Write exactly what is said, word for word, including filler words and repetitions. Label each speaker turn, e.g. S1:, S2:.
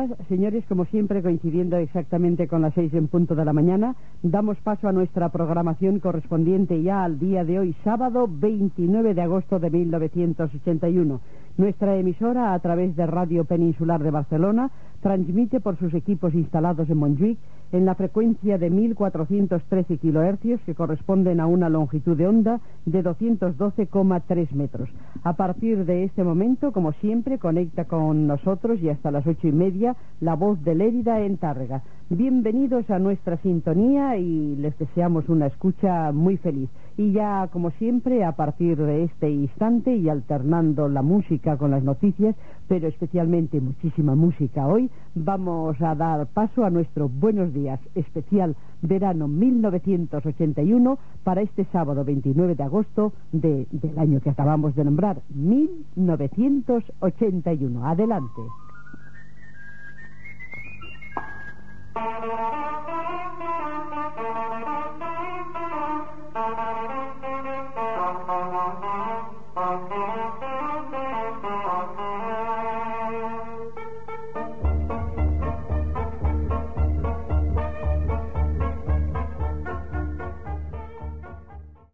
S1: Señoras, señores, como siempre, coincidiendo exactamente con las seis en punto de la mañana, damos paso a nuestra programación correspondiente ya al día de hoy, sábado veintinueve de agosto de mil novecientos ochenta y uno. Nuestra emisora, a través de Radio Peninsular de Barcelona, transmite por sus equipos instalados en Montjuïc en la frecuencia de mil cuatrocientos trece kilohercios, que corresponden a una longitud de onda de doscientos doce coma tres metros. A partir de este momento, como siempre, conecta con nosotros y hasta las ocho y media la voz de Lérida en Tárrega. Bienvenidos a nuestra sintonía y les deseamos una escucha muy feliz. Y ya, como siempre, a partir de este instante y alternando la música con las noticias, pero especialmente muchísima música hoy, vamos a dar paso a nuestro Buenos Días especial verano mil novecientos ochenta y uno para este sábado veintinueve de agosto de, del año que acabamos de nombrar, mil novecientos ochenta y uno. Adelante.
S2: Thank you.